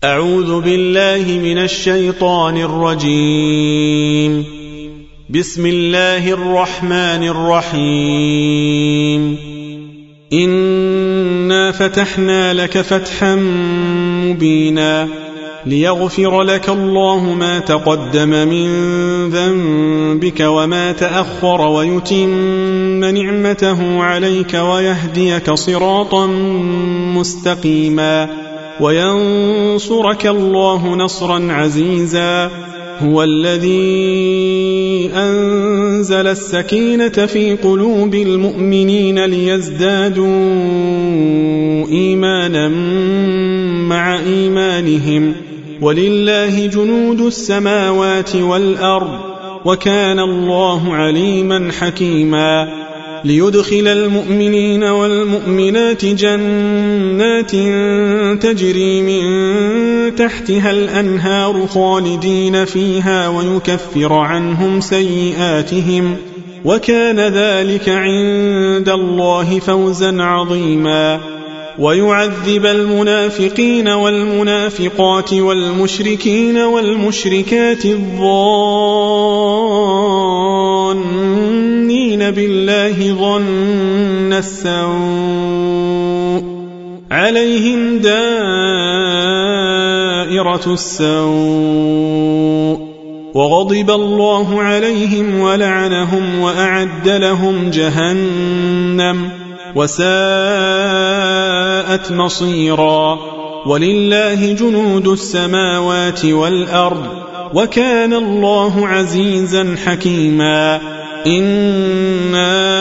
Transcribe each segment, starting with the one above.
أعوذ بالله من الشيطان الرجيم. بسم الله الرحمن الرحيم. إنا فتحنا لك فتحا مبينا ليغفر لك الله ما تقدم من ذنبك وما تأخر ويتم نعمته عليك ويهديك صراطا مستقيما وينصرك الله نصرا عزيزا. هو الذي أنزل السكينة في قلوب المؤمنين ليزدادوا إيمانا مع إيمانهم ولله جنود السماوات والأرض وكان الله عليما حكيما. ليدخل المؤمنين والمؤمنات جنات تجري من تحتها الأنهار خالدين فيها ويكفر عنهم سيئاتهم وكان ذلك عند الله فوزا عظيما. ويعذب المنافقين والمنافقات والمشركين والمشركات الظانين بالله ظن السوء عليهم دائرة السوء وغضب الله عليهم ولعنهم وأعد لهم جهنم وساءت مصيرا. ولله جنود السماوات والأرض وكان الله عزيزا حكيما. إنا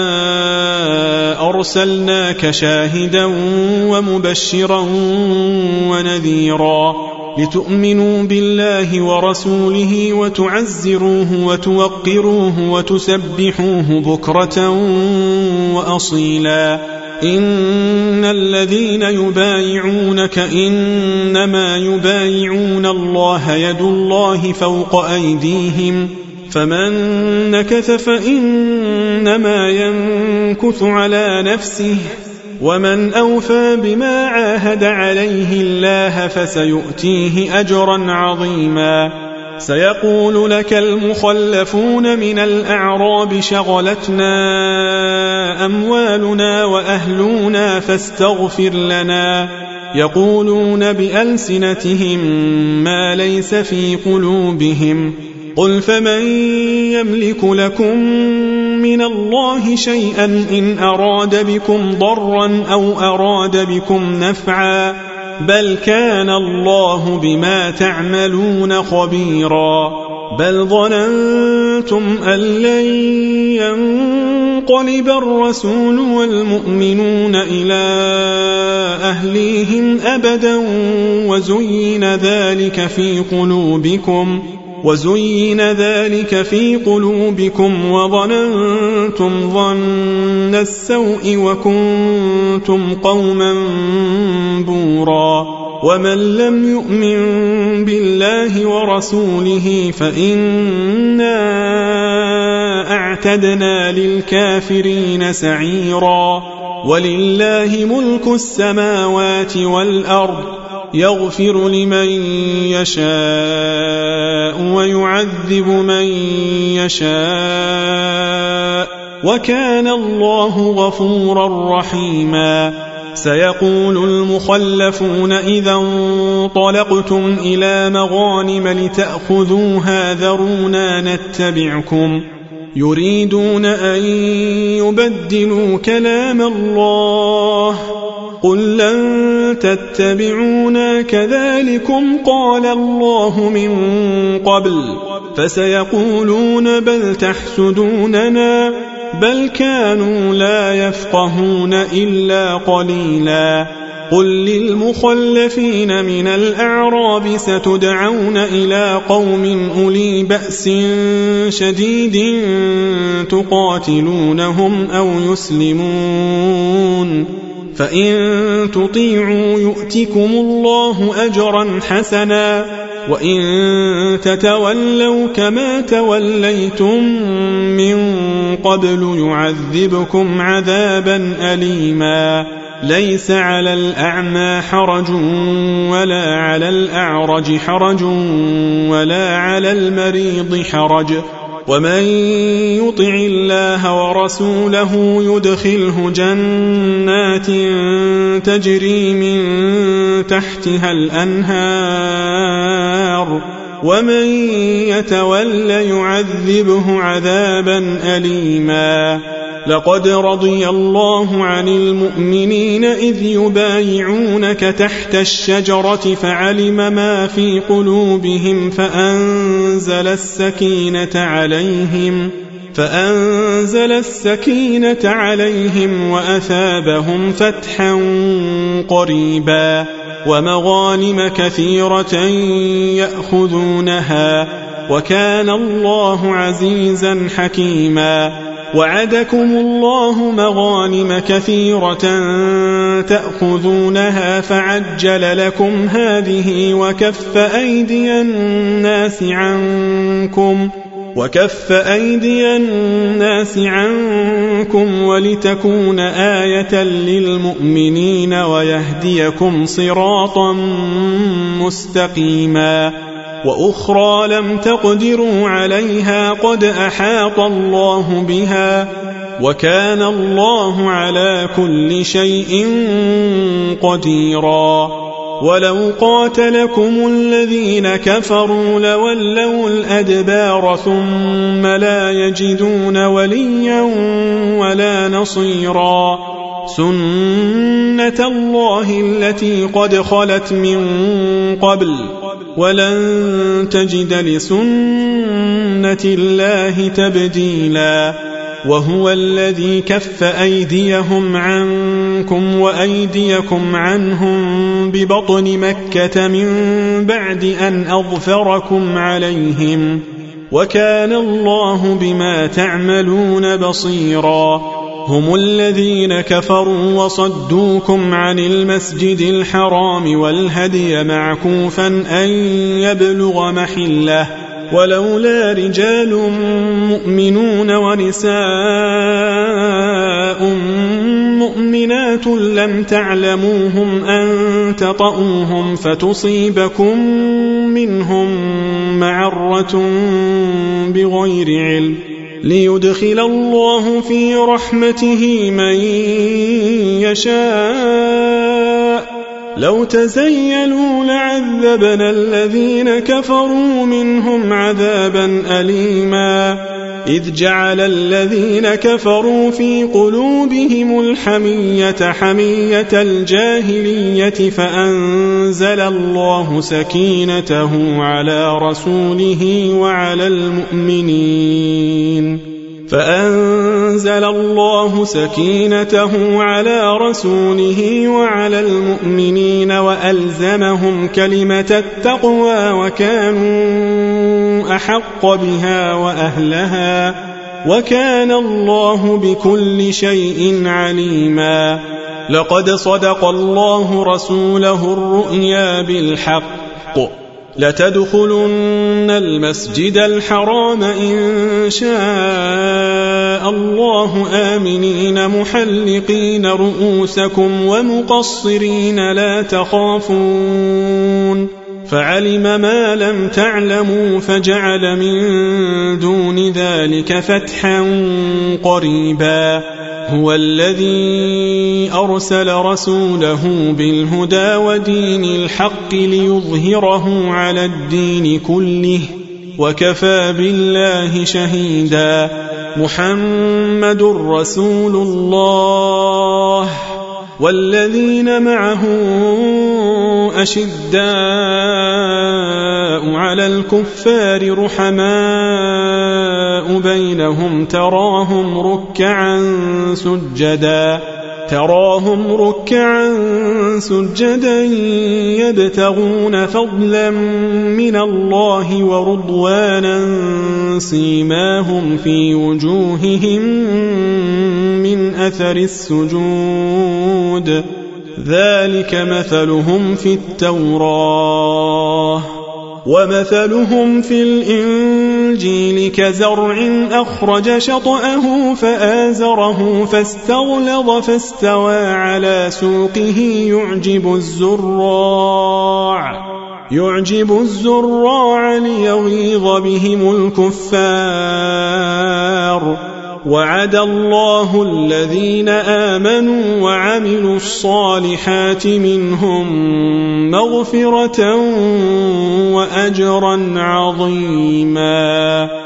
أرسلناك شاهدا ومبشرا ونذيرا لتؤمنوا بالله ورسوله وتعزروه وتوقروه وتسبحوه بكرة وأصيلا. إن الذين يبايعونك إنما يبايعون الله يد الله فوق أيديهم فمن نكث فإنما ينكث على نفسه ومن أوفى بما عاهد عليه الله فسيؤتيه أجرا عظيما. سيقول لك المخلفون من الأعراب شغلتنا أموالنا وأهلنا فاستغفر لنا يقولون بألسنتهم ما ليس في قلوبهم قل فمن يملك لكم من الله شيئا إن أراد بكم ضرا أو أراد بكم نفعا بل كان الله بما تعملون خبيرا. بل ظننتم أن لن ينقلب الرسول والمؤمنون إلى أهليهم أبدا وزين ذلك في قلوبكم وظننتم ظن السوء وكنتم قوما بورا. ومن لم يؤمن بالله ورسوله فإنا أعتدنا للكافرين سعيرا. ولله ملك السماوات والأرض يغفر لمن يشاء ويعذب من يشاء وكان الله غفورا رحيما. سيقول المخلفون إذا انطلقتم إلى مغانم لتأخذوها ذرونا نتبعكم يريدون أن يبدلوا كلام الله قل لن تتبعونا كذلكم قال الله من قبل فسيقولون بل تحسدوننا بل كانوا لا يفقهون إلا قليلا. قل للمخلفين من الأعراب ستدعون إلى قوم أولي بأس شديد تقاتلونهم أو يسلمون فإن تطيعوا يؤتكم الله أجرا حسنا وإن تتولوا كما توليتم من قبل يعذبكم عذابا أليما. ليس على الأعمى حرج ولا على الأعرج حرج ولا على المريض حرج ومن يطع الله ورسوله يدخله جنات تجري من تحتها الأنهار ومن يتول يعذبه عذابا أليما لقد رضي الله عن المؤمنين إذ يبايعونك تحت الشجرة فعلم ما في قلوبهم فأنزل السكينة عليهم وأثابهم فتحا قريبا ومغانم كثيرة يأخذونها وكان الله عزيزا حكيما وعدكم الله مغانم كثيرة تأخذونها فعجل لكم هذه وكف أيدي الناس عنكم ولتكون آية للمؤمنين ويهديكم صراطا مستقيما وأخرى لم تقدروا عليها قد أحاط الله بها وكان الله على كل شيء قديرا ولو قاتلكم الذين كفروا لولوا الأدبار ثم لا يجدون وليا ولا نصيرا سنة الله التي قد خلت من قبل ولن تجد لسنة الله تبديلا وهو الذي كف أيديهم عنكم وأيديكم عنهم ببطن مكة من بعد أن أظفركم عليهم وكان الله بما تعملون بصيرا هم الذين كفروا وصدوكم عن المسجد الحرام والهدي معكوفا أن يبلغ محله ولولا رجال مؤمنون ونساء مؤمنات لم تعلموهم أن تطؤوهم فتصيبكم منهم معرة بغير علم ليدخل الله في رحمته من يشاء لو تزيلوا لعذبنا الذين كفروا منهم عذابا أليما إذ جعل الذين كفروا في قلوبهم الحمية حمية الجاهلية فأنزل الله سكينته على رسوله وعلى المؤمنين وألزمهم كلمة التقوى وكانوا أحق بها وأهلها وكان الله بكل شيء عليما لقد صدق الله رسوله الرؤيا بالحق لتدخلن المسجد الحرام إن شاء الله آمنين محلقين رؤوسكم ومقصرين لا تخافون فعلم ما لم تعلموا فجعل من دون ذلك فتحا قريبا هو الذي أرسل رسوله بالهدى ودين الحق ليظهره على الدين كله وكفى بالله شهيدا محمد رسول الله والذين معه أشداء على الكفار رحماء بينهم تراهم ركعا سجدا يبتغون فضلا من الله ورضوانا سيماهم في وجوههم من أثر السجود ذلك مثلهم في التوراة ومثلهم في الإنجيل كزرع أخرج شطأه فآزره فاستغلظ فاستوى على سوقه يعجب الزراع يعجب الزراع ليغيظ بهم الكفار وعد الله الذين آمنوا وعملوا الصالحات منهم مغفرة وأجرا عظيما